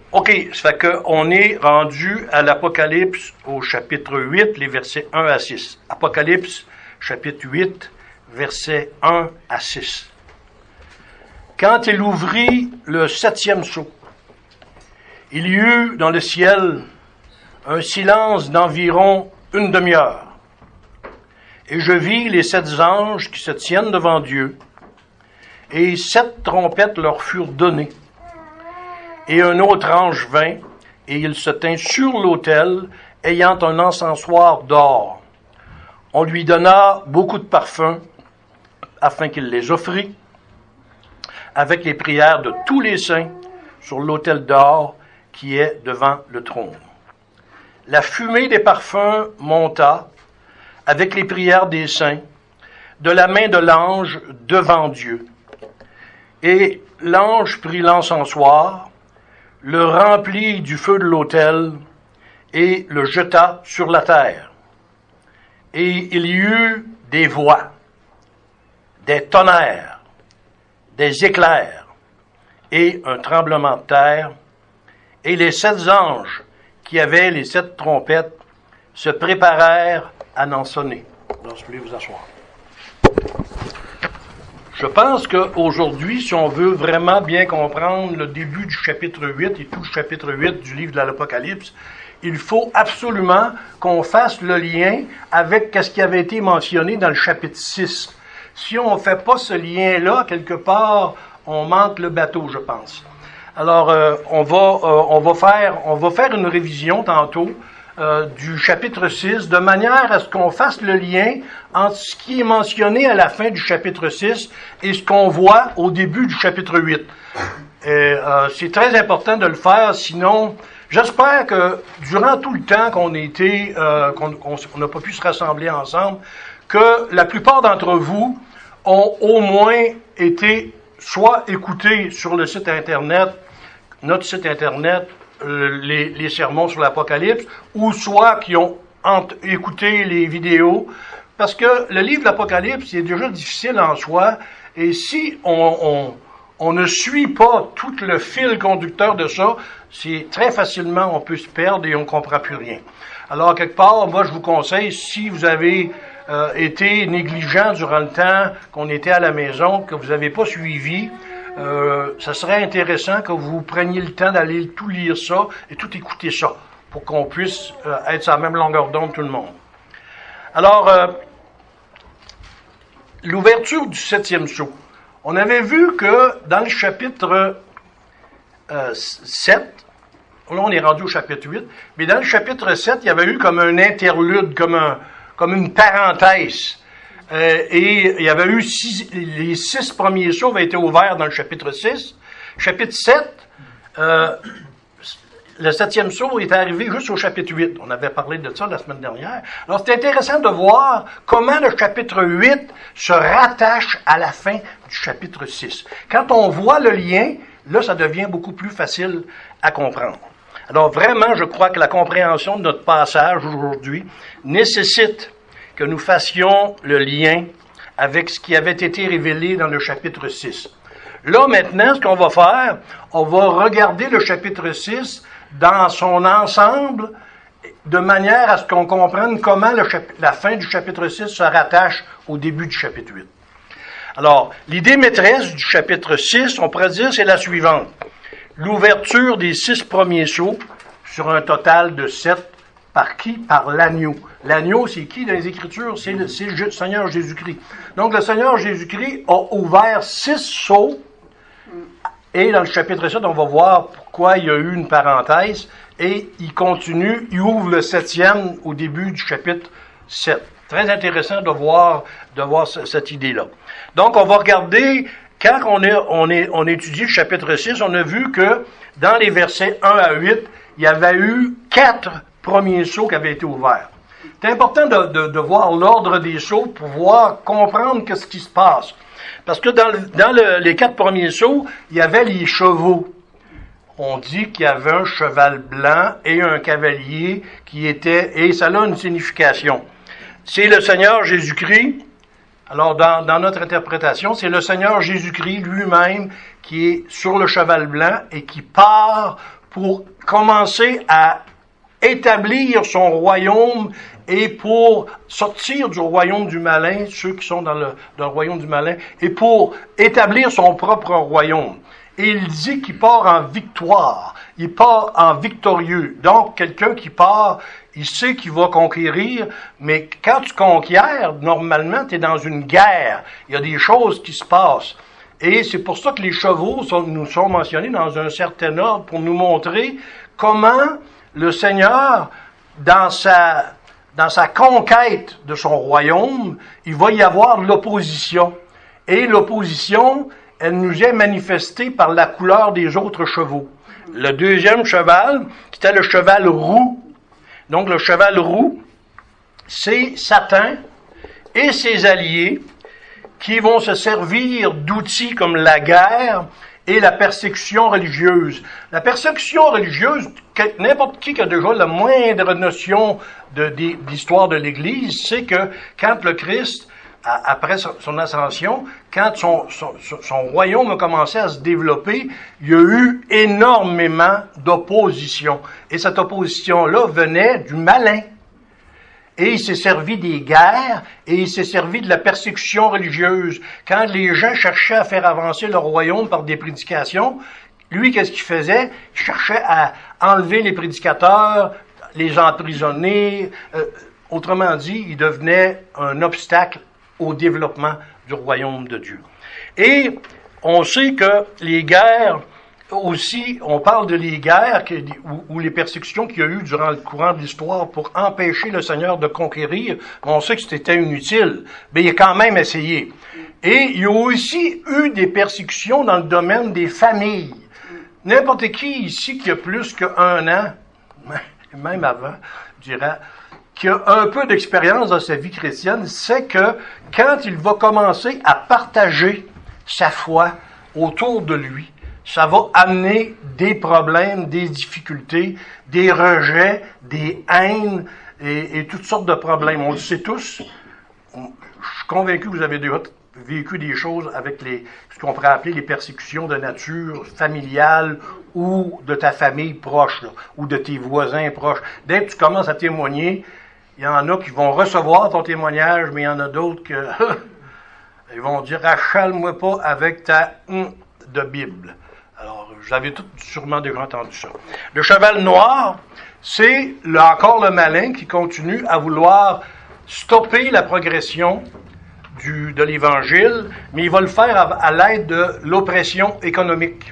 OK, ça fait qu'on est rendu à l'Apocalypse au chapitre 8, les versets 1 à 6. Apocalypse, chapitre 8, versets 1 à 6. Quand il ouvrit le 7e sceau, il y eut dans le ciel un silence d'environ une demi-heure. Et je vis les 7 anges qui se tiennent devant Dieu, et 7 trompettes leur furent données. Et un autre ange vint, et il se tint sur l'autel, ayant un encensoir d'or. On lui donna beaucoup de parfums, afin qu'il les offrît, avec les prières de tous les saints, sur l'autel d'or qui est devant le trône. La fumée des parfums monta, avec les prières des saints, de la main de l'ange devant Dieu. Et l'ange prit l'encensoir, le remplit du feu de l'autel et le jeta sur la terre. Et il y eut des voix, des tonnerres, des éclairs et un tremblement de terre. Et les 7 anges qui avaient les 7 trompettes se préparèrent à n'en sonner. Alors, je voulais vous asseoir. Je pense qu'aujourd'hui, si on veut vraiment bien comprendre le début du chapitre 8 et tout le chapitre 8 du livre de l'Apocalypse, il faut absolument qu'on fasse le lien avec ce qui avait été mentionné dans le chapitre 6. Si on ne fait pas ce lien-là, quelque part, on manque le bateau, je pense. Alors, on va faire une révision tantôt du chapitre 6, de manière à ce qu'on fasse le lien entre ce qui est mentionné à la fin du chapitre 6 et ce qu'on voit au début du chapitre 8. C'est très important de le faire, sinon, j'espère que durant tout le temps qu'on n'a pas pu se rassembler ensemble, que la plupart d'entre vous ont au moins été soit écoutés sur le site Internet, notre site Internet, les sermons sur l'Apocalypse, ou soit qui ont écouté les vidéos, parce que le livre de l'Apocalypse est déjà difficile en soi, et si on ne suit pas tout le fil conducteur de ça, c'est très facilement on peut se perdre et on ne comprend plus rien. Alors, quelque part, moi je vous conseille, si vous avez été négligent durant le temps qu'on était à la maison, que vous n'avez pas suivi, ça serait intéressant que vous preniez le temps d'aller tout lire ça et tout écouter ça, pour qu'on puisse être sur la même longueur d'onde tout le monde. Alors, l'ouverture du 7e sceau. On avait vu que dans le chapitre 7, là on est rendu au chapitre 8, mais dans le chapitre 7, il y avait eu comme un interlude, comme une parenthèse. Et il y avait eu les 6 premiers sceaux avaient été ouverts dans le chapitre 6. Chapitre 7, le 7e sceau est arrivé juste au chapitre 8. On avait parlé de ça la semaine dernière. Alors, c'est intéressant de voir comment le chapitre 8 se rattache à la fin du chapitre 6. Quand on voit le lien, là, ça devient beaucoup plus facile à comprendre. Alors, vraiment, je crois que la compréhension de notre passage aujourd'hui nécessite que nous fassions le lien avec ce qui avait été révélé dans le chapitre 6. Là, maintenant, ce qu'on va faire, on va regarder le chapitre 6 dans son ensemble, de manière à ce qu'on comprenne comment la fin du chapitre 6 se rattache au début du chapitre 8. Alors, l'idée maîtresse du chapitre 6, on pourrait dire, c'est la suivante. L'ouverture des 6 premiers sceaux sur un total de 7. Par qui? Par l'agneau. L'agneau, c'est qui dans les Écritures? C'est le Seigneur Jésus-Christ. Donc, le Seigneur Jésus-Christ a ouvert 6 sceaux. Et dans le chapitre 7, on va voir pourquoi il y a eu une parenthèse. Et il continue, il ouvre le 7e au début du chapitre 7. Très intéressant de voir cette idée-là. Donc, on va regarder, quand on étudie le chapitre 6, on a vu que dans les versets 1 à 8, il y avait eu 4 premiers sceaux qui avaient été ouverts. C'est important de voir l'ordre des sceaux pour pouvoir comprendre ce qui se passe. Parce que dans les 4 premiers sceaux, il y avait les chevaux. On dit qu'il y avait un cheval blanc et un cavalier et ça a une signification. C'est le Seigneur Jésus-Christ. Alors, dans notre interprétation, c'est le Seigneur Jésus-Christ lui-même qui est sur le cheval blanc et qui part pour commencer à établir son royaume et pour sortir du royaume du malin, ceux qui sont dans le royaume du malin, et pour établir son propre royaume. Et il dit qu'il part en victoire, il part en victorieux. Donc, quelqu'un qui part, il sait qu'il va conquérir, mais quand tu conquiers, normalement, tu es dans une guerre. Il y a des choses qui se passent. Et c'est pour ça que les chevaux nous sont mentionnés dans un certain ordre pour nous montrer comment le Seigneur, dans sa conquête de son royaume, il va y avoir l'opposition. Et l'opposition, elle nous est manifestée par la couleur des autres chevaux. Le deuxième cheval, c'était le cheval roux. Donc le cheval roux, c'est Satan et ses alliés qui vont se servir d'outils comme la guerre et la persécution religieuse. La persécution religieuse, n'importe qui a déjà la moindre notion d'histoire de l'Église, c'est que quand le Christ, après son ascension, quand son royaume a commencé à se développer, il y a eu énormément d'opposition. Et cette opposition-là venait du malin. Et il s'est servi des guerres, et il s'est servi de la persécution religieuse. Quand les gens cherchaient à faire avancer leur royaume par des prédications, lui, qu'est-ce qu'il faisait? Il cherchait à enlever les prédicateurs, les emprisonner. Autrement dit, il devenait un obstacle au développement du royaume de Dieu. Et on sait que les guerres, aussi, on parle de les guerres ou les persécutions qu'il y a eu durant le courant de l'histoire pour empêcher le Seigneur de conquérir. On sait que c'était inutile, mais il a quand même essayé. Et il y a aussi eu des persécutions dans le domaine des familles. N'importe qui ici qui a plus qu'1 an, même avant, je dirais, qui a un peu d'expérience dans sa vie chrétienne, sait que quand il va commencer à partager sa foi autour de lui, ça va amener des problèmes, des difficultés, des rejets, des haines et toutes sortes de problèmes. On le sait tous. Je suis convaincu que vous avez déjà vécu des choses avec ce qu'on pourrait appeler les persécutions de nature familiale ou de ta famille proche, là, ou de tes voisins proches. Dès que tu commences à témoigner, il y en a qui vont recevoir ton témoignage, mais il y en a d'autres qui ils vont dire « Achale-moi pas avec ta de Bible ». Alors, vous avez tous sûrement déjà entendu ça. Le cheval noir, c'est encore le malin qui continue à vouloir stopper la progression de l'Évangile, mais il va le faire à l'aide de l'oppression économique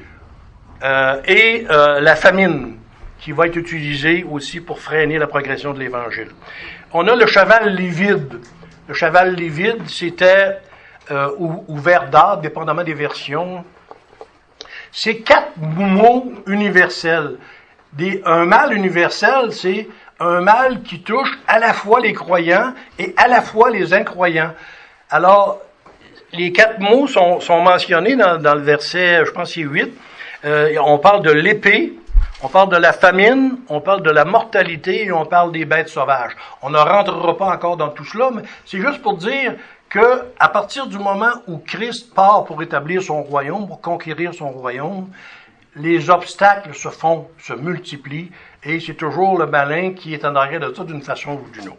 et la famine qui va être utilisée aussi pour freiner la progression de l'Évangile. On a le cheval livide. Le cheval livide, c'était ou vert d'arbre, dépendamment des versions. C'est 4 mots universels. Un mal universel, c'est un mal qui touche à la fois les croyants et à la fois les incroyants. Alors, les 4 mots sont mentionnés dans le verset, je pense c'est 8. On parle de l'épée, on parle de la famine, on parle de la mortalité et on parle des bêtes sauvages. On ne rentrera pas encore dans tout cela, mais c'est juste pour dire que à partir du moment où Christ part pour établir son royaume, pour conquérir son royaume, les obstacles se multiplient et c'est toujours le malin qui est en arrière de ça d'une façon ou d'une autre.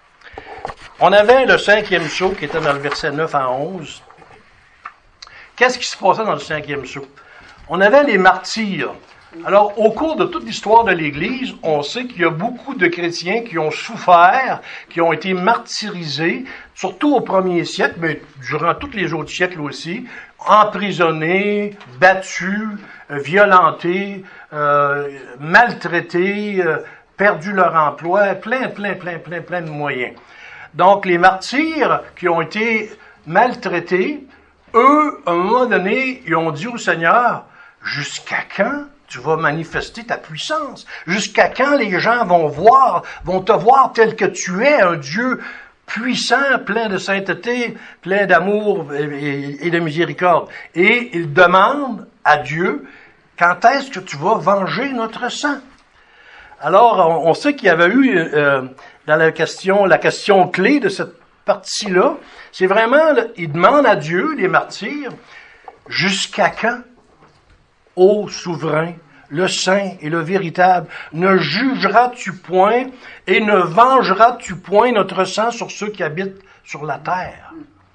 On avait le 5e sceau qui était dans le verset 9 à 11. Qu'est-ce qui se passait dans le 5e sceau? On avait les martyrs. Alors, au cours de toute l'histoire de l'Église, on sait qu'il y a beaucoup de chrétiens qui ont souffert, qui ont été martyrisés, surtout au 1er siècle, mais durant tous les autres siècles aussi, emprisonnés, battus, violentés, maltraités, perdu leur emploi, plein de moyens. Donc, les martyrs qui ont été maltraités, eux, à un moment donné, ils ont dit au Seigneur, « Jusqu'à quand tu vas manifester ta puissance? Jusqu'à quand les gens vont te voir tel que tu es, un Dieu puissant, plein de sainteté, plein d'amour et de miséricorde? » Et ils demandent à Dieu, « Quand est-ce que tu vas venger notre sang? » Alors, on sait qu'il y avait eu dans la question clé de cette partie-là, c'est vraiment, ils demandent à Dieu, les martyrs, « Jusqu'à quand, ô souverain, le saint et le véritable, ne jugeras-tu point et ne vengeras-tu point notre sang sur ceux qui habitent sur la terre?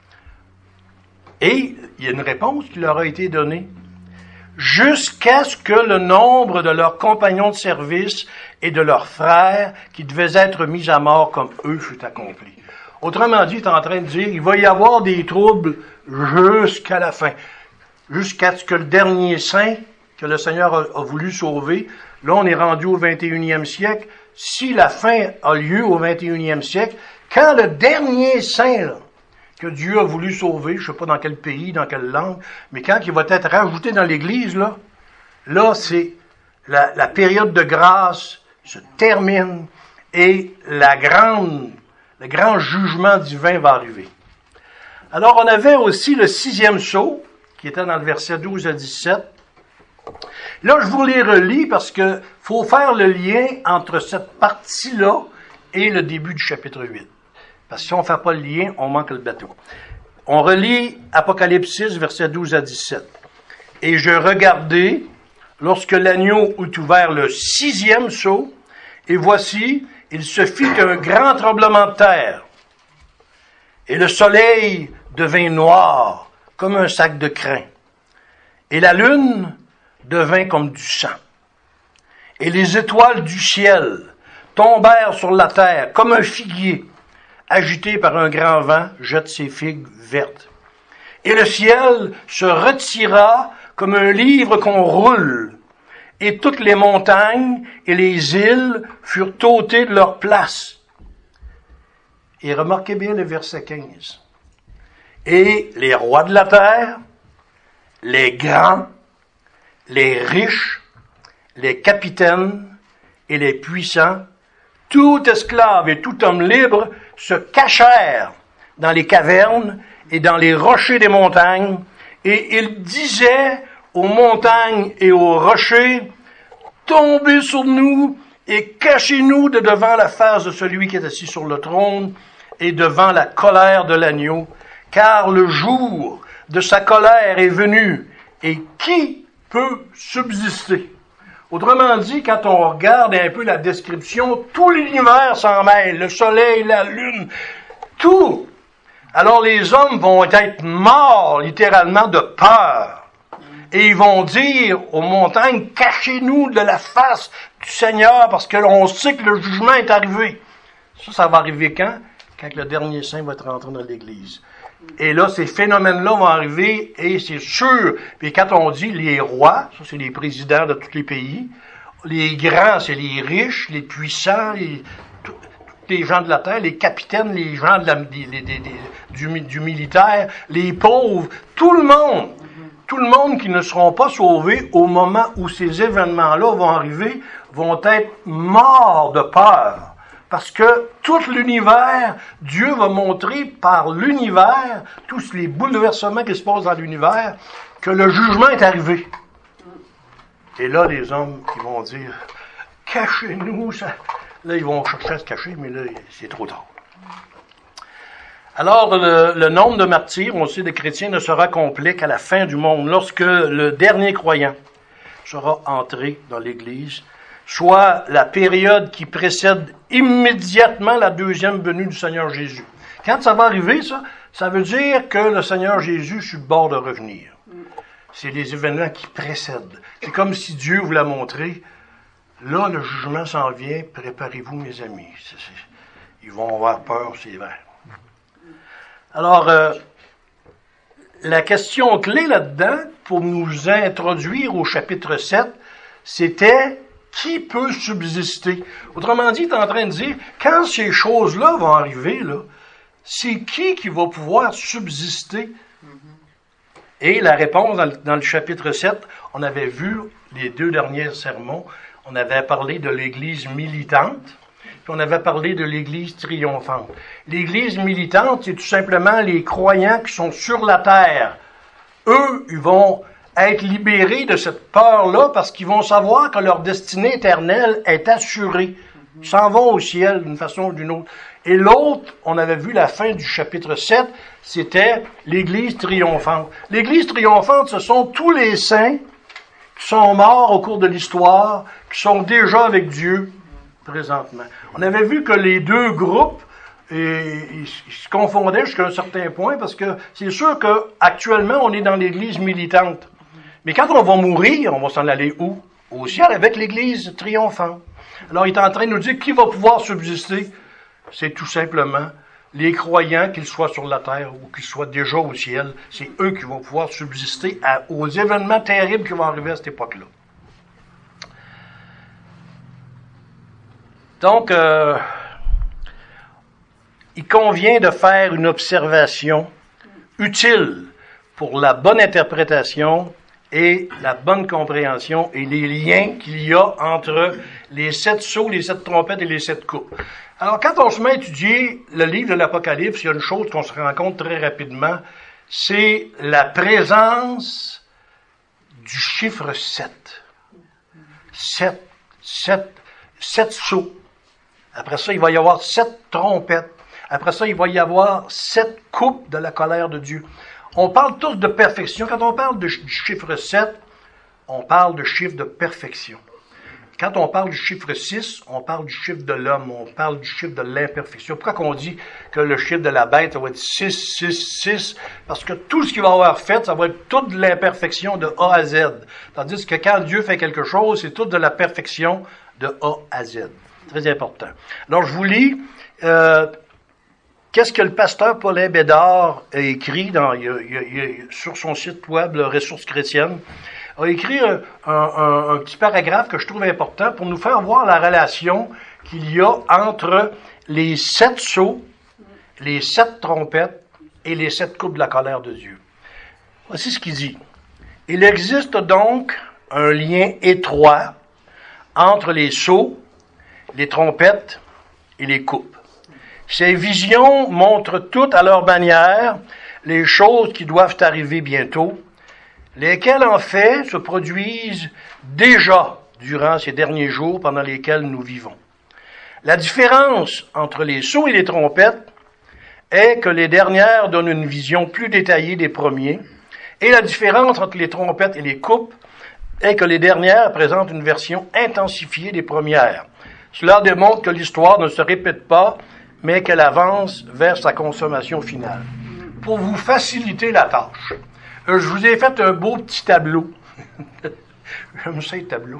Et il y a une réponse qui leur a été donnée. Jusqu'à ce que le nombre de leurs compagnons de service et de leurs frères qui devaient être mis à mort comme eux fut accompli. Autrement dit, il est en train de dire, il va y avoir des troubles jusqu'à la fin. Jusqu'à ce que le dernier saint que le Seigneur a voulu sauver, là on est rendu au 21e siècle. Si la fin a lieu au 21e siècle, quand le dernier saint là, que Dieu a voulu sauver, je ne sais pas dans quel pays, dans quelle langue, mais quand il va être rajouté dans l'Église, là c'est la période de grâce se termine et le grand jugement divin va arriver. Alors, on avait aussi le 6e sceau, qui était dans le verset 12 à 17. Là, je vous les relis parce que faut faire le lien entre cette partie-là et le début du chapitre 8. Parce que si on ne fait pas le lien, on manque le bateau. On relit Apocalypse 6, versets 12 à 17. Et je regardai, lorsque l'agneau eut ouvert le 6e sceau, et voici, il se fit un grand tremblement de terre. Et le soleil devint noir, comme un sac de crin. Et la lune devint comme du sang. Et les étoiles du ciel tombèrent sur la terre, comme un figuier, agité par un grand vent, jette ses figues vertes. Et le ciel se retira comme un livre qu'on roule, et toutes les montagnes et les îles furent ôtées de leur place. Et remarquez bien le verset 15. Et les rois de la terre, les grands, les riches, les capitaines et les puissants, tout esclave et tout homme libre se cachèrent dans les cavernes et dans les rochers des montagnes, et ils disaient aux montagnes et aux rochers, tombez sur nous et cachez-nous de devant la face de celui qui est assis sur le trône et devant la colère de l'agneau, car le jour de sa colère est venu, et qui peut subsister? Autrement dit, quand on regarde un peu la description, tout l'univers s'en mêle, le soleil, la lune, tout. Alors les hommes vont être morts, littéralement, de peur. Et ils vont dire aux montagnes, cachez-nous de la face du Seigneur, parce que l'on sait que le jugement est arrivé. Ça va arriver quand? Quand le dernier saint va être rentré dans l'Église. Et là, ces phénomènes-là vont arriver, et c'est sûr. Puis quand on dit les rois, ça c'est les présidents de tous les pays, les grands, c'est les riches, les puissants, tous les gens de la terre, les capitaines, les gens du militaire, les pauvres, tout le monde qui ne seront pas sauvés au moment où ces événements-là vont arriver, vont être morts de peur. Parce que tout l'univers, Dieu va montrer par l'univers, tous les bouleversements qui se passent dans l'univers, que le jugement est arrivé. Et là, les hommes, ils vont dire, cachez-nous. Ça. Là, ils vont chercher à se cacher, mais là, c'est trop tard. Alors, le nombre de martyrs, on sait, des chrétiens, ne sera complet qu'à la fin du monde, lorsque le dernier croyant sera entré dans l'Église, soit la période qui précède immédiatement la deuxième venue du Seigneur Jésus. Quand ça va arriver, ça veut dire que le Seigneur Jésus est sur le bord de revenir. C'est les événements qui précèdent. C'est comme si Dieu vous l'a montré. Là, le jugement s'en vient, préparez-vous, mes amis. Ils vont avoir peur, c'est vrai. Alors, la question clé là-dedans, pour nous introduire au chapitre 7, c'était qui peut subsister? Autrement dit, il est en train de dire, quand ces choses-là vont arriver, là, c'est qui va pouvoir subsister? Et la réponse, dans le chapitre 7, on avait vu les 2 derniers sermons, on avait parlé de l'Église militante, puis on avait parlé de l'Église triomphante. L'Église militante, c'est tout simplement les croyants qui sont sur la terre. Eux, ils vont être libérés de cette peur-là parce qu'ils vont savoir que leur destinée éternelle est assurée. Ils s'en vont au ciel d'une façon ou d'une autre. Et l'autre, on avait vu la fin du chapitre 7, c'était l'Église triomphante. L'Église triomphante, ce sont tous les saints qui sont morts au cours de l'histoire, qui sont déjà avec Dieu présentement. On avait vu que les deux groupes ils se confondaient jusqu'à un certain point parce que c'est sûr qu'actuellement, on est dans l'Église militante. Mais quand on va mourir, on va s'en aller où? Au ciel avec l'Église triomphante. Alors, il est en train de nous dire qui va pouvoir subsister. C'est tout simplement les croyants, qu'ils soient sur la terre ou qu'ils soient déjà au ciel. C'est eux qui vont pouvoir subsister aux événements terribles qui vont arriver à cette époque-là. Donc, il convient de faire une observation utile pour la bonne interprétation et la bonne compréhension et les liens qu'il y a entre les 7 sceaux, les 7 trompettes et les 7 coupes. Alors, quand on se met à étudier le livre de l'Apocalypse, il y a une chose qu'on se rend compte très rapidement, c'est la présence du chiffre 7. 7 sceaux. Après ça, il va y avoir 7 trompettes. Après ça, il va y avoir 7 coupes de la colère de Dieu. On parle tous de perfection. Quand on parle du chiffre 7, on parle de chiffre de perfection. Quand on parle du chiffre 6, on parle du chiffre de l'homme, on parle du chiffre de l'imperfection. Pourquoi qu'on dit que le chiffre de la bête, ça va être 6, 6, 6? Parce que tout ce qu'il va avoir fait, ça va être toute de l'imperfection de A à Z. Tandis que quand Dieu fait quelque chose, c'est toute de la perfection de A à Z. Très important. Alors, je vous lis... qu'est-ce que le pasteur Paulin Bédard a écrit sur son site web, le Ressources chrétiennes, a écrit un petit paragraphe que je trouve important pour nous faire voir la relation qu'il y a entre les 7 sceaux, les 7 trompettes et les 7 coupes de la colère de Dieu. Voici ce qu'il dit. Il existe donc un lien étroit entre les sceaux, les trompettes et les coupes. Ces visions montrent toutes à leur manière les choses qui doivent arriver bientôt, lesquelles en fait se produisent déjà durant ces derniers jours pendant lesquels nous vivons. La différence entre les sceaux et les trompettes est que les dernières donnent une vision plus détaillée des premiers, et la différence entre les trompettes et les coupes est que les dernières présentent une version intensifiée des premières. Cela démontre que l'histoire ne se répète pas, mais qu'elle avance vers sa consommation finale. Pour vous faciliter la tâche, je vous ai fait un beau petit tableau. J'aime ça, les tableaux.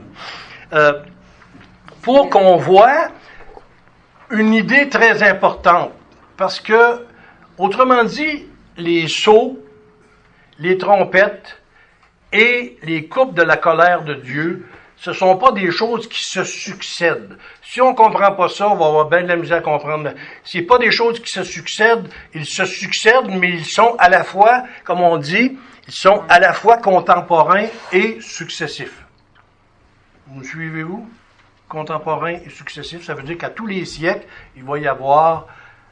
Pour qu'on voit une idée très importante. Parce que, autrement dit, les sceaux, les trompettes et les coupes de la colère de Dieu, ce ne sont pas des choses qui se succèdent. Si on ne comprend pas ça, on va avoir bien de la misère à comprendre. Ce n'est pas des choses qui se succèdent, ils se succèdent, mais ils sont à la fois, comme on dit, ils sont à la fois contemporains et successifs. Vous me suivez-vous? Contemporains et successifs, ça veut dire qu'à tous les siècles, il va y avoir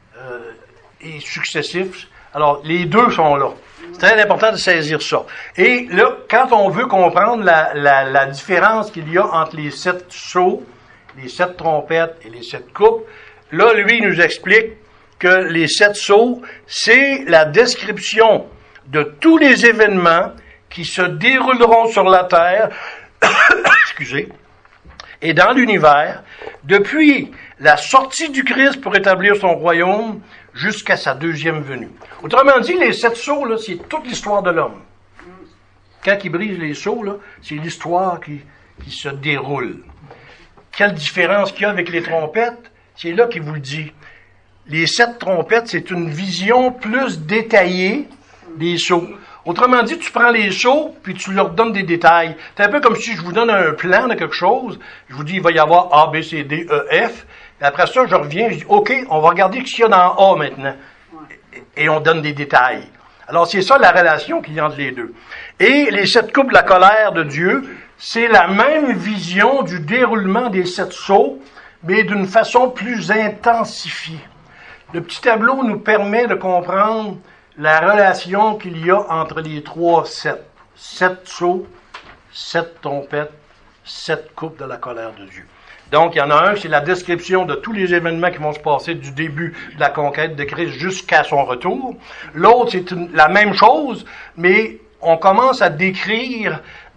et successifs. Alors, les deux sont là. C'est très important de saisir ça. Et là, quand on veut comprendre la différence qu'il y a entre les 7 sceaux, les 7 trompettes et les 7 coupes, là, lui, il nous explique que les 7 sceaux, c'est la description de tous les événements qui se dérouleront sur la terre, excusez, et dans l'univers, depuis la sortie du Christ pour établir son royaume jusqu'à sa deuxième venue. Autrement dit, les 7 sceaux, là, c'est toute l'histoire de l'homme. Quand il brise les sceaux, là, c'est l'histoire qui se déroule. Quelle différence qu'il y a avec les trompettes? C'est là qu'il vous le dit. Les 7 trompettes, c'est une vision plus détaillée des sceaux. Autrement dit, tu prends les sceaux, puis tu leur donnes des détails. C'est un peu comme si je vous donne un plan de quelque chose. Je vous dis, il va y avoir A, B, C, D, E, F. Et après ça, je reviens, je dis, OK, on va regarder ce qu'il y a dans A maintenant. Et on donne des détails. Alors, c'est ça la relation qu'il y a entre les deux. Et les 7 coupes de la colère de Dieu, c'est la même vision du déroulement des 7 sceaux, mais d'une façon plus intensifiée. Le petit tableau nous permet de comprendre la relation qu'il y a entre les 3 7. 7 sceaux, 7 trompettes, 7 coupes de la colère de Dieu. Donc, il y en a un, c'est la description de tous les événements qui vont se passer du début de la conquête de Christ jusqu'à son retour. L'autre, c'est la même chose, mais on commence à décrire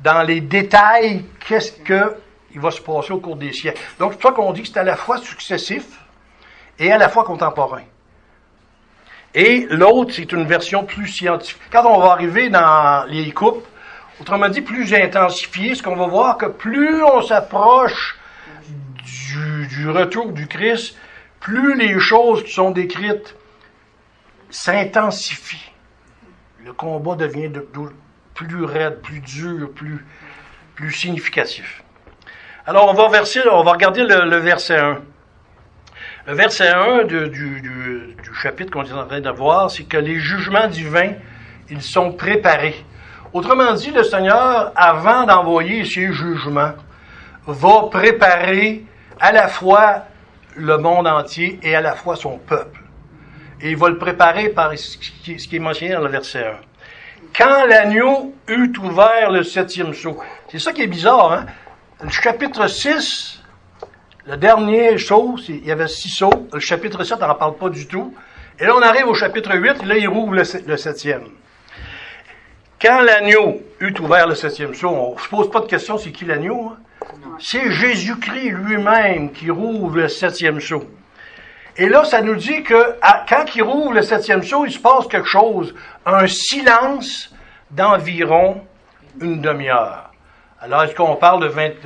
dans les détails qu'est-ce qu'il va se passer au cours des siècles. Donc, c'est pour ça qu'on dit que c'est à la fois successif et à la fois contemporain. Et l'autre, c'est une version plus scientifique. Quand on va arriver dans les coupes, autrement dit, plus intensifié, ce qu'on va voir que plus on s'approche du retour du Christ, plus les choses qui sont décrites s'intensifient. Le combat devient plus raide, plus dur, plus significatif. Alors, on va regarder le verset 1. Le verset 1 du chapitre qu'on est en train de voir, c'est que les jugements divins, ils sont préparés. Autrement dit, le Seigneur, avant d'envoyer ses jugements, va préparer à la fois le monde entier et à la fois son peuple. Et il va le préparer par ce qui est mentionné dans le verset 1. Quand l'agneau eut ouvert le 7e sceau. C'est ça qui est bizarre, hein? Le chapitre 6, le dernier sceau, il y avait 6 sceaux. Le chapitre 7, on n'en parle pas du tout. Et là, on arrive au chapitre 8, et là, il rouvre le 7e. Quand l'agneau eut ouvert le 7e sceau, on ne se pose pas de question, c'est qui l'agneau? Hein? C'est Jésus-Christ lui-même qui rouvre le 7e sceau. Et là, ça nous dit que quand il rouvre le 7e sceau, il se passe quelque chose. Un silence d'environ une demi-heure. Alors, est-ce qu'on parle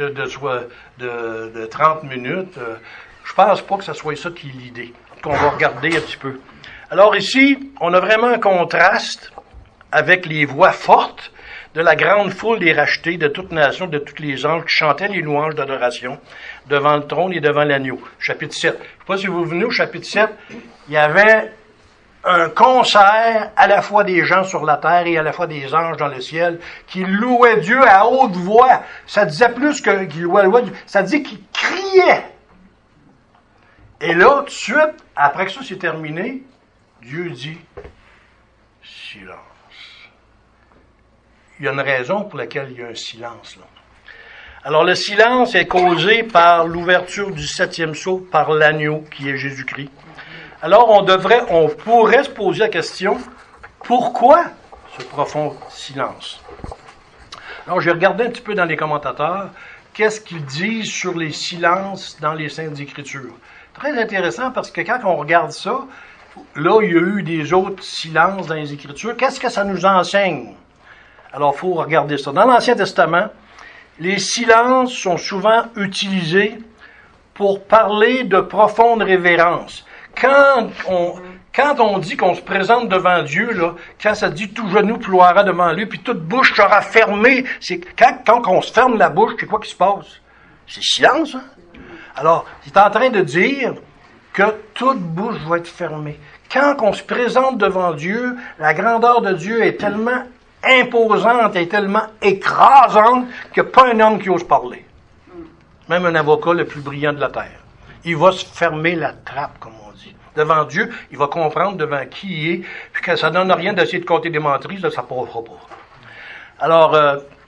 de 30 minutes? Je pense pas que ce soit ça qui est l'idée. Qu'on va regarder un petit peu. Alors ici, on a vraiment un contraste avec les voix fortes de la grande foule des rachetés de toute nation, de tous les anges qui chantaient les louanges d'adoration devant le trône et devant l'agneau. Chapitre 7. Je ne sais pas si vous venez au chapitre 7, il y avait un concert à la fois des gens sur la terre et à la fois des anges dans le ciel qui louaient Dieu à haute voix. Ça disait plus qu'ils louaient Dieu, ça dit qu'ils criaient. Et là, tout de suite, après que ça c'est terminé, Dieu dit « silence ». Il y a une raison pour laquelle il y a un silence là. Alors le silence est causé par l'ouverture du 7e sceau par l'agneau qui est Jésus-Christ. Alors on pourrait se poser la question, pourquoi ce profond silence? Alors j'ai regardé un petit peu dans les commentateurs, qu'est-ce qu'ils disent sur les silences dans les Saintes Écritures. Très intéressant parce que quand on regarde ça, là il y a eu des autres silences dans les Écritures. Qu'est-ce que ça nous enseigne? Alors il faut regarder ça. Dans l'Ancien Testament, les silences sont souvent utilisés pour parler de profonde révérence. Quand on dit qu'on se présente devant Dieu, là, quand ça dit tout genou ploiera devant lui, puis toute bouche sera fermée, c'est quand on se ferme la bouche, c'est quoi qui se passe? C'est silence, hein? Alors, il est en train de dire que toute bouche va être fermée. Quand on se présente devant Dieu, la grandeur de Dieu est tellement imposante, est tellement écrasante qu'il n'y a pas un homme qui ose parler. Même un avocat le plus brillant de la terre. Il va se fermer la trappe, comme on dit. Devant Dieu, il va comprendre devant qui il est, puis que ça ne donne rien d'essayer de compter des menteries, là, ça ne passera pas. Alors,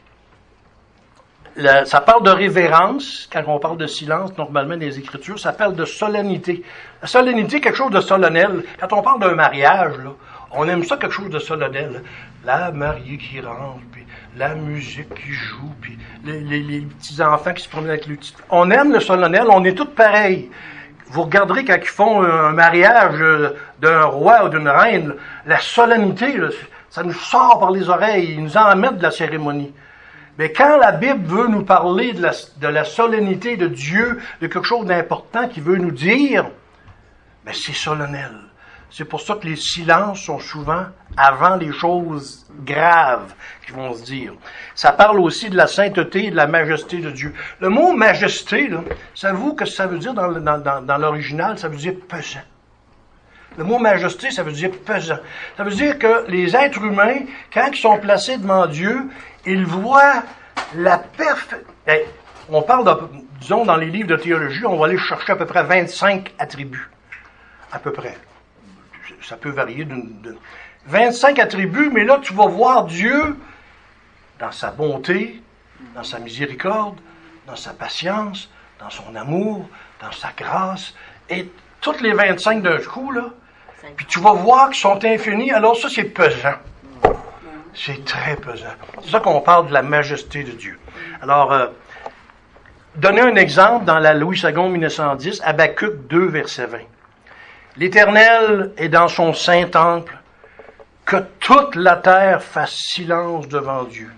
ça parle de révérence, quand on parle de silence, normalement, dans les Écritures, ça parle de solennité. La solennité, quelque chose de solennel. Quand on parle d'un mariage, là, on aime ça quelque chose de solennel. La mariée qui rentre, puis la musique qui joue, puis les petits-enfants qui se promènent avec les petits... On aime le solennel, on est tous pareils. Vous regarderez quand ils font un mariage d'un roi ou d'une reine, la solennité, là, ça nous sort par les oreilles, ils nous en mettent de la cérémonie. Mais quand la Bible veut nous parler de la solennité de Dieu, de quelque chose d'important qu'il veut nous dire, ben c'est solennel. C'est pour ça que les silences sont souvent avant les choses graves qui vont se dire. Ça parle aussi de la sainteté et de la majesté de Dieu. Le mot majesté, là, savez-vous que ça veut dire dans l'original? Ça veut dire pesant. Le mot majesté, ça veut dire pesant. Ça veut dire que les êtres humains, quand ils sont placés devant Dieu, ils voient la perfection. On parle, disons, dans les livres de théologie, on va aller chercher à peu près 25 attributs. À peu près. Ça peut varier de 25 attributs, mais là, tu vas voir Dieu dans sa bonté, dans sa miséricorde, dans sa patience, dans son amour, dans sa grâce, et toutes les 25 d'un coup, là, puis tu vas voir qu'ils sont infinis, alors ça, c'est pesant. C'est très pesant. C'est ça qu'on parle de la majesté de Dieu. Alors, donner un exemple dans la Louis II 1910, Habacuc 2, verset 20. L'Éternel est dans son saint temple, que toute la terre fasse silence devant Dieu.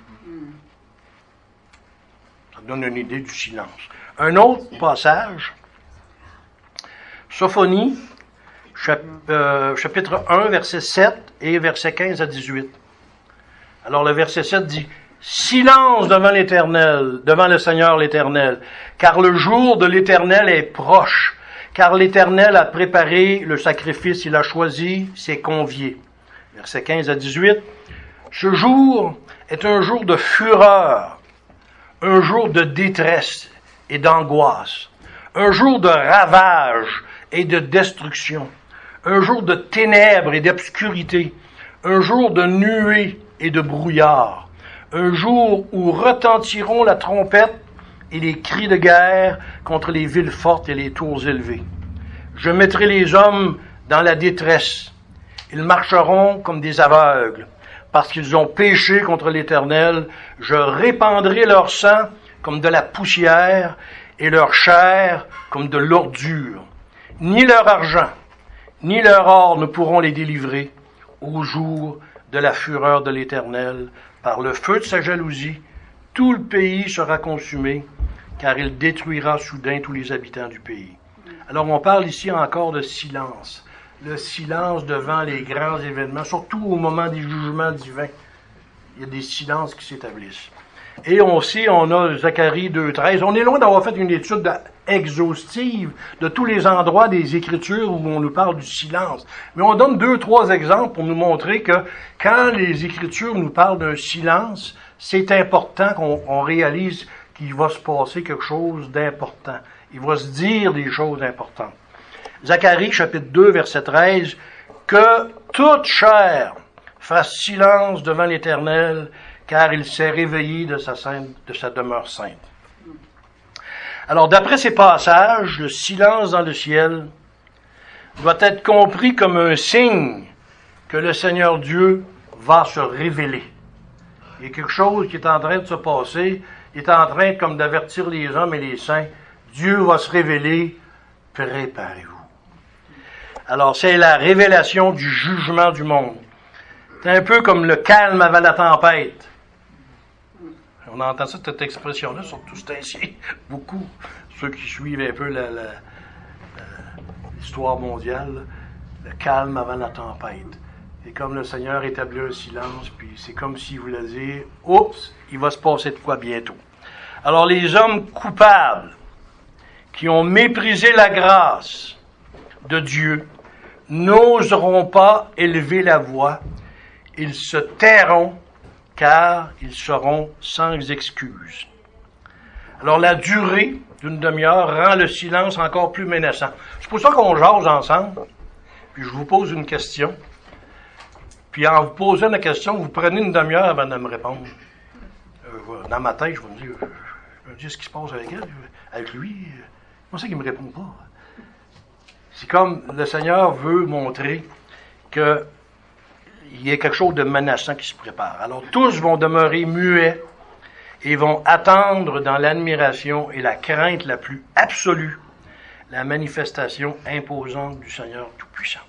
Ça donne une idée du silence. Un autre passage, Sophonie, chapitre 1, verset 7 et verset 15 à 18. Alors le verset 7 dit, « Silence devant l'Éternel, devant le Seigneur l'Éternel, car le jour de l'Éternel est proche, car l'Éternel a préparé le sacrifice, il a choisi ses conviés. » Verset 15 à 18. « Ce jour est un jour de fureur, un jour de détresse et d'angoisse, un jour de ravage et de destruction, un jour de ténèbres et d'obscurité, un jour de nuées et de brouillard, un jour où retentiront la trompette et les cris de guerre contre les villes fortes et les tours élevées. Je mettrai les hommes dans la détresse. Ils marcheront comme des aveugles, parce qu'ils ont péché contre l'Éternel. Je répandrai leur sang comme de la poussière et leur chair comme de l'ordure. Ni leur argent, ni leur or ne pourront les délivrer au jour de la fureur de l'Éternel. Par le feu de sa jalousie, tout le pays sera consumé, car il détruira soudain tous les habitants du pays. Alors on parle ici encore de silence. Le silence devant les grands événements, surtout au moment des jugements divins. Il y a des silences qui s'établissent. Et on a Zacharie 2.13. On est loin d'avoir fait une étude exhaustive de tous les endroits des Écritures où on nous parle du silence. Mais on donne 2-3 exemples pour nous montrer que quand les Écritures nous parlent d'un silence, c'est important qu'on réalise qu'il va se passer quelque chose d'important. Il va se dire des choses importantes. Zacharie, chapitre 2, verset 13, « Que toute chair fasse silence devant l'Éternel, car il s'est réveillé de sa demeure sainte. » Alors, d'après ces passages, le silence dans le ciel doit être compris comme un signe que le Seigneur Dieu va se révéler. Il y a quelque chose qui est en train de se passer, il est en train comme d'avertir les hommes et les saints, Dieu va se révéler, préparez-vous. Alors, c'est la révélation du jugement du monde. C'est un peu comme le calme avant la tempête. On entend ça, cette expression-là, surtout c'est ainsi. Beaucoup, ceux qui suivent un peu l'histoire mondiale, le calme avant la tempête. C'est comme le Seigneur établit un silence, puis c'est comme s'il voulait dire, oups, il va se passer de quoi bientôt. Alors les hommes coupables qui ont méprisé la grâce de Dieu n'oseront pas élever la voix, ils se tairont car ils seront sans excuse. Alors la durée d'une demi-heure rend le silence encore plus menaçant. C'est pour ça qu'on jase ensemble, puis je vous pose une question, puis en vous posant la question, vous prenez une demi-heure avant de me répondre. Dans ma tête, je vais me dire ce qui se passe avec elle, avec lui. Comment ça qu'il ne me répond pas? C'est comme le Seigneur veut montrer qu'il y a quelque chose de menaçant qui se prépare. Alors tous vont demeurer muets et vont attendre dans l'admiration et la crainte la plus absolue la manifestation imposante du Seigneur Tout-Puissant.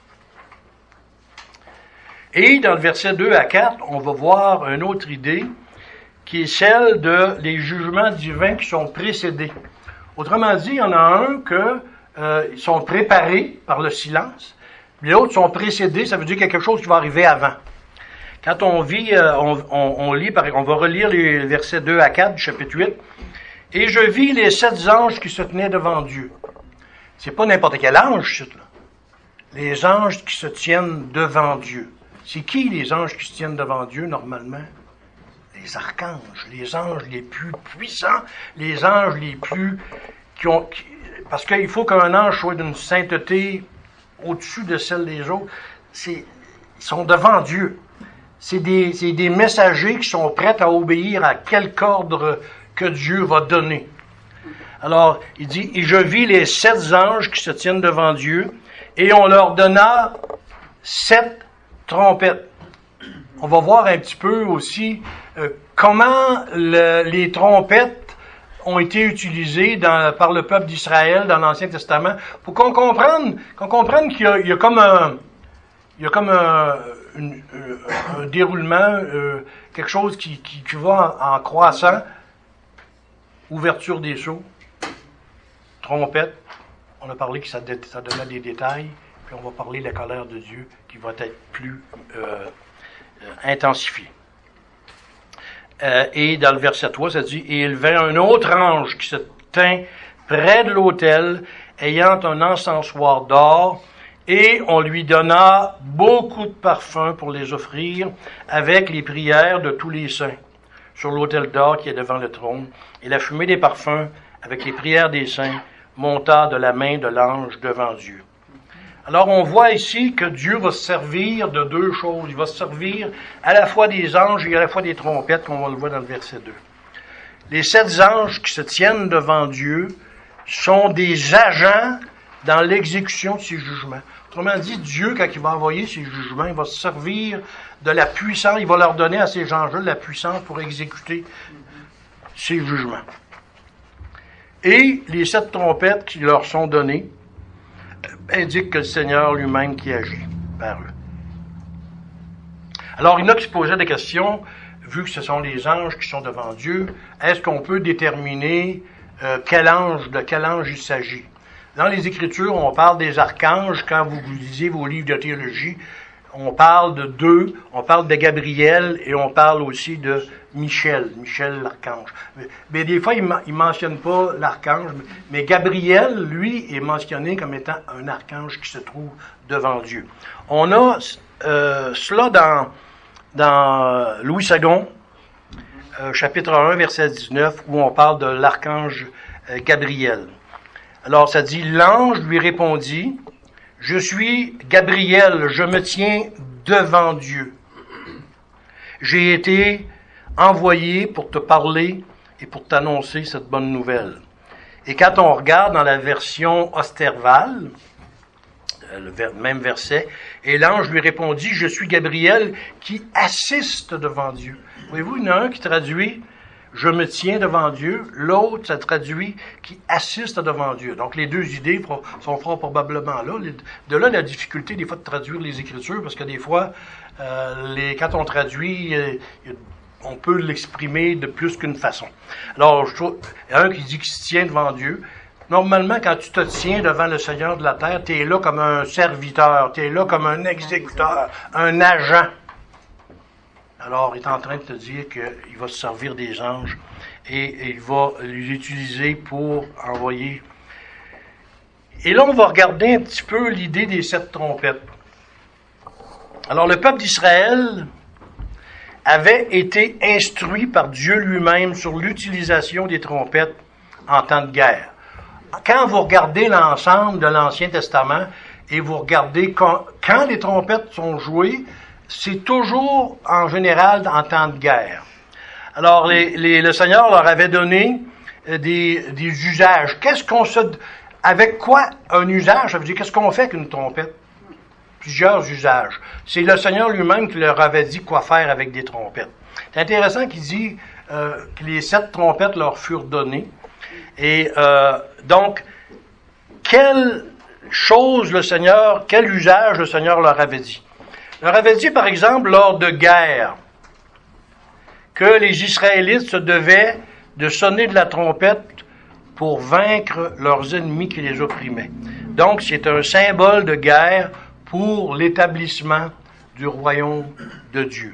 Et dans le verset 2 à 4, on va voir une autre idée qui est celle de les jugements divins qui sont précédés. Autrement dit, il y en a un que ils sont préparés par le silence, les autres sont précédés, ça veut dire qu'il y a quelque chose qui va arriver avant. Quand on lit, on va relire les versets 2 à 4 du chapitre 8. « Et je vis les 7 anges qui se tenaient devant Dieu. » C'est pas n'importe quel ange, ça, là. Les anges qui se tiennent devant Dieu. C'est qui les anges qui se tiennent devant Dieu, normalement? Les archanges, les anges les plus puissants, les anges les plus... parce qu'il faut qu'un ange soit d'une sainteté au-dessus de celle des autres. Ils sont devant Dieu. C'est des messagers qui sont prêts à obéir à quelque ordre que Dieu va donner. Alors, il dit, « Et je vis les 7 anges qui se tiennent devant Dieu, et on leur donna 7 trompettes. » on va voir un petit peu aussi comment les trompettes ont été utilisées par le peuple d'Israël dans l'Ancien Testament, pour qu'on comprenne qu'il y a comme un déroulement, quelque chose qui va en croissant. Ouverture des sceaux, trompette, on a parlé que ça donnait des détails, puis on va parler de la colère de Dieu qui va être plus intensifiée. Et dans le verset 3, ça dit « Et il vint un autre ange qui se tint près de l'autel, ayant un encensoir d'or, et on lui donna beaucoup de parfums pour les offrir, avec les prières de tous les saints, sur l'autel d'or qui est devant le trône. Et la fumée des parfums, avec les prières des saints, monta de la main de l'ange devant Dieu. » Alors on voit ici que Dieu va se servir de deux choses. Il va se servir à la fois des anges et à la fois des trompettes, comme on le voit dans le verset 2. Les 7 anges qui se tiennent devant Dieu sont des agents dans l'exécution de ses jugements. Autrement dit, Dieu, quand il va envoyer ses jugements, il va se servir de la puissance, il va leur donner à ces anges-là de la puissance pour exécuter ses jugements. Et les 7 trompettes qui leur sont données indiquent que le Seigneur lui-même qui agit par eux. Alors, il y en a qui se posaient des questions, vu que ce sont les anges qui sont devant Dieu, est-ce qu'on peut déterminer de quel ange il s'agit? Dans les Écritures, on parle des archanges. Quand vous lisez vos livres de théologie, on parle de 2, on parle de Gabriel et on parle aussi de Michel l'archange. Mais des fois, il ne mentionne pas l'archange, mais Gabriel, lui, est mentionné comme étant un archange qui se trouve devant Dieu. On a cela dans Louis II, chapitre 1, verset 19, où on parle de l'archange Gabriel. Alors, ça dit, l'ange lui répondit, « Je suis Gabriel, je me tiens devant Dieu. J'ai été envoyé pour te parler et pour t'annoncer cette bonne nouvelle. » Et quand on regarde dans la version Osterval, le même verset, et l'ange lui répondit, « Je suis Gabriel qui assiste devant Dieu. » Voyez-vous, il y en a un qui traduit « Je me tiens devant Dieu », l'autre, ça traduit « qui assiste devant Dieu ». Donc, les deux idées sont fort probablement là. De là, la difficulté, des fois, de traduire les Écritures, parce que des fois, quand on traduit, on peut l'exprimer de plus qu'une façon. Alors, je trouve, il y a un qui dit qu'il se tient devant Dieu. Normalement, quand tu te tiens devant le Seigneur de la terre, tu es là comme un serviteur, tu es là comme un exécuteur, un agent. Alors, il est en train de te dire qu'il va se servir des anges et il va les utiliser pour envoyer. Et là, on va regarder un petit peu l'idée des 7 trompettes. Alors, le peuple d'Israël avait été instruit par Dieu lui-même sur l'utilisation des trompettes en temps de guerre. Quand vous regardez l'ensemble de l'Ancien Testament et vous regardez quand les trompettes sont jouées, c'est toujours, en général, en temps de guerre. Alors, le Seigneur leur avait donné des usages. Avec quoi un usage? Ça veut dire, qu'est-ce qu'on fait avec une trompette? Plusieurs usages. C'est le Seigneur lui-même qui leur avait dit quoi faire avec des trompettes. C'est intéressant qu'il dit que les 7 trompettes leur furent données. Et donc, quel usage le Seigneur leur avait dit? Il leur avait dit, par exemple, lors de guerre, que les Israélites se devaient de sonner de la trompette pour vaincre leurs ennemis qui les opprimaient. Donc, c'est un symbole de guerre pour l'établissement du royaume de Dieu.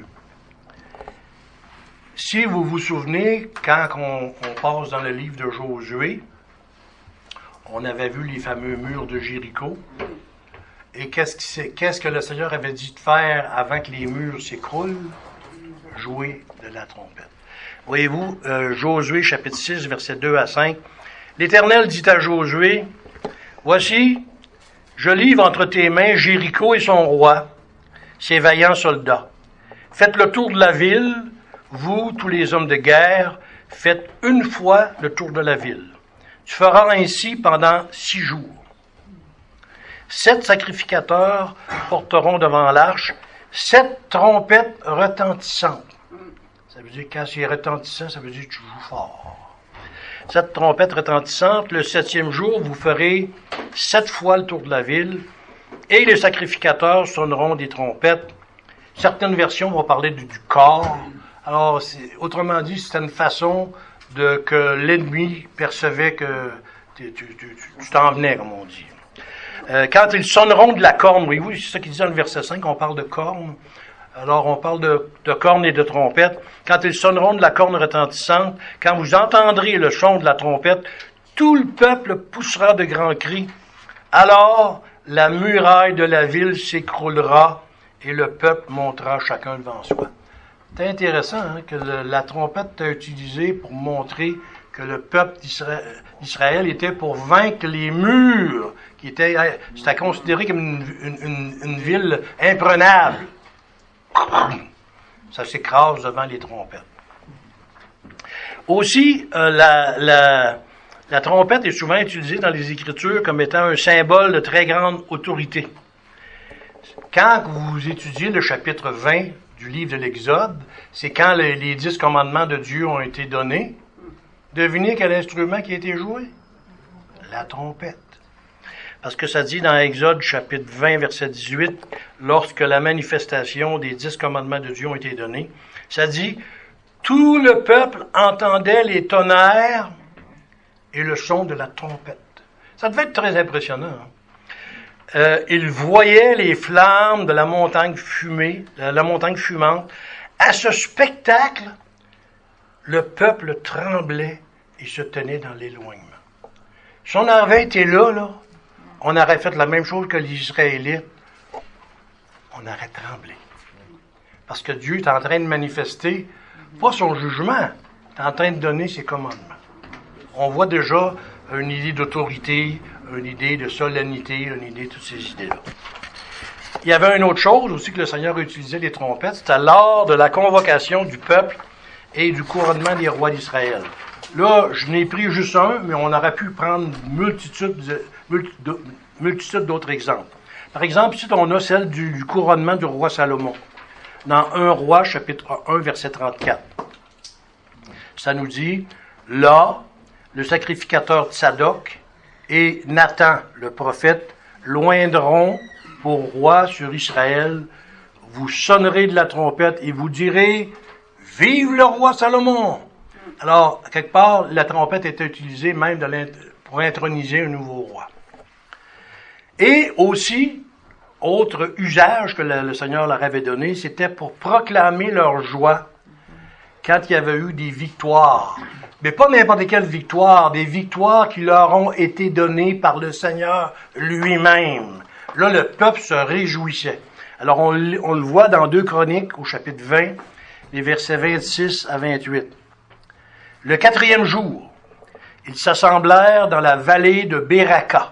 Si vous vous souvenez, quand on passe dans le livre de Josué, on avait vu les fameux murs de Jéricho. Et qu'est-ce que le Seigneur avait dit de faire avant que les murs s'écroulent? Jouer de la trompette. Voyez-vous, Josué chapitre 6, versets 2 à 5. L'Éternel dit à Josué, « Voici, je livre entre tes mains Jéricho et son roi, ses vaillants soldats. Faites le tour de la ville, vous, tous les hommes de guerre, faites une fois le tour de la ville. Tu feras ainsi pendant 6 jours. 7 sacrificateurs porteront devant l'arche, 7 trompettes retentissantes. Ça veut dire quand c'est retentissant, ça veut dire que tu joues fort. 7 trompettes retentissantes. Le 7e jour, vous ferez 7 fois le tour de la ville et les sacrificateurs sonneront des trompettes. Certaines versions vont parler du corps. Alors, autrement dit, c'était une façon que l'ennemi percevait que tu t'en venais, comme on dit. Quand ils sonneront de la corne, oui, c'est ça qu'il dit dans le verset 5, on parle de corne. Alors, on parle de cornes et de trompettes. Quand ils sonneront de la corne retentissante, quand vous entendrez le son de la trompette, tout le peuple poussera de grands cris. Alors, la muraille de la ville s'écroulera et le peuple montera chacun devant soi. C'est intéressant que la trompette est utilisée pour montrer que le peuple d'Israël était pour vaincre les murs, c'était considéré comme une ville imprenable. Ça s'écrase devant les trompettes. Aussi, la trompette est souvent utilisée dans les Écritures comme étant un symbole de très grande autorité. Quand vous étudiez le chapitre 20 du livre de l'Exode, c'est quand les 10 commandements de Dieu ont été donnés. Devinez quel instrument qui a été joué? La trompette. Parce que ça dit dans Exode chapitre 20, verset 18, lorsque la manifestation des 10 commandements de Dieu ont été donnés, ça dit, tout le peuple entendait les tonnerres et le son de la trompette. Ça devait être très impressionnant. Il voyait les flammes de la montagne fumante. À ce spectacle, le peuple tremblait et se tenait dans l'éloignement. Si on avait été là, on aurait fait la même chose que les Israélites. On aurait tremblé. Parce que Dieu est en train de manifester, pas son jugement, il est en train de donner ses commandements. On voit déjà une idée d'autorité, une idée de solennité, une idée de toutes ces idées-là. Il y avait une autre chose aussi que le Seigneur utilisait les trompettes, c'était lors de la convocation du peuple et du couronnement des rois d'Israël. Là, je n'ai pris juste un, mais on aurait pu prendre multitude d'autres exemples. Par exemple, ici, on a celle du couronnement du roi Salomon, dans 1 Roi, chapitre 1, verset 34. Ça nous dit, là, le sacrificateur Tsadok et Nathan, le prophète, loindront pour roi sur Israël. Vous sonnerez de la trompette et vous direz, vive le roi Salomon! Alors, quelque part, la trompette était utilisée même pour introniser un nouveau roi. Et aussi, autre usage que le Seigneur leur avait donné, c'était pour proclamer leur joie quand il y avait eu des victoires. Mais pas n'importe quelle victoire, des victoires qui leur ont été données par le Seigneur lui-même. Là, le peuple se réjouissait. Alors, on le voit dans 2 Chroniques, au chapitre 20, les versets 26 à 28. Le 4e jour, ils s'assemblèrent dans la vallée de Béraka,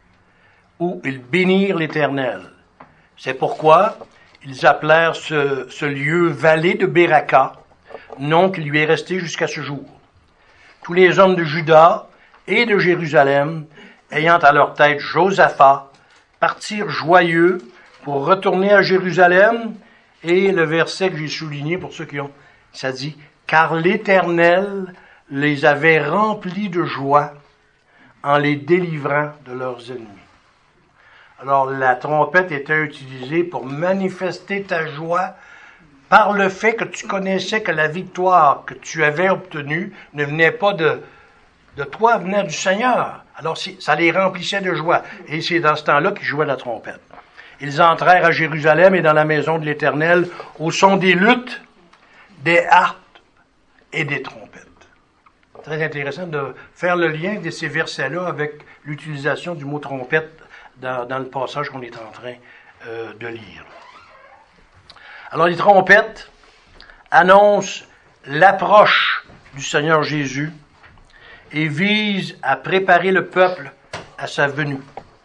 où ils bénirent l'Éternel. C'est pourquoi ils appelèrent ce lieu vallée de Béraka, nom qui lui est resté jusqu'à ce jour. Tous les hommes de Juda et de Jérusalem, ayant à leur tête Josaphat, partirent joyeux pour retourner à Jérusalem. Et le verset que j'ai souligné pour ceux qui ont, ça dit, car l'Éternel les avait remplis de joie en les délivrant de leurs ennemis. Alors, la trompette était utilisée pour manifester ta joie par le fait que tu connaissais que la victoire que tu avais obtenue ne venait pas de toi, venait du Seigneur. Alors, ça les remplissait de joie. Et c'est dans ce temps-là qu'ils jouaient la trompette. Ils entrèrent à Jérusalem et dans la maison de l'Éternel au son des luttes, des harpes et des trompettes. Très intéressant de faire le lien de ces versets-là avec l'utilisation du mot trompette dans le passage qu'on est en train de lire. Alors, les trompettes annoncent l'approche du Seigneur Jésus et visent à préparer le peuple à sa venue.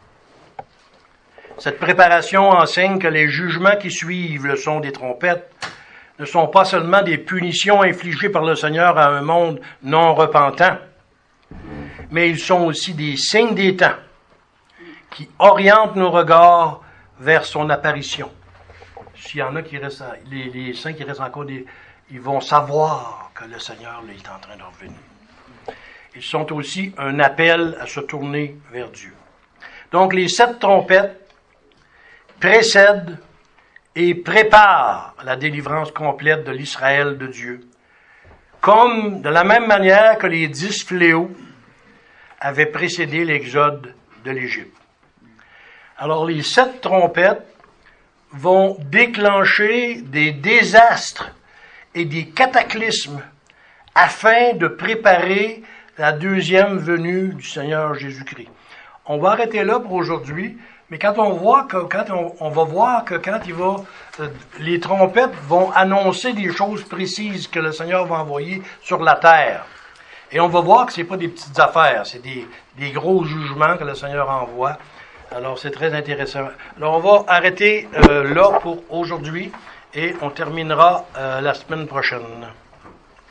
Cette préparation enseigne que les jugements qui suivent le son des trompettes ne sont pas seulement des punitions infligées par le Seigneur à un monde non repentant, mais ils sont aussi des signes des temps qui orientent nos regards vers son apparition. s'il y en a qui restent, les saints qui restent encore, ils vont savoir que le Seigneur là, est en train de revenir. Ils sont aussi un appel à se tourner vers Dieu. Donc les 7 trompettes précèdent et préparent la délivrance complète de l'Israël de Dieu. Comme de la même manière que les 10 fléaux avaient précédé l'exode de l'Égypte. Alors les 7 trompettes vont déclencher des désastres et des cataclysmes afin de préparer la deuxième venue du Seigneur Jésus-Christ. On va arrêter là pour aujourd'hui, mais quand on va voir que quand les trompettes vont annoncer des choses précises que le Seigneur va envoyer sur la terre. Et on va voir que c'est pas des petites affaires, c'est des gros jugements que le Seigneur envoie. Alors c'est très intéressant. Alors on va arrêter là pour aujourd'hui et on terminera la semaine prochaine.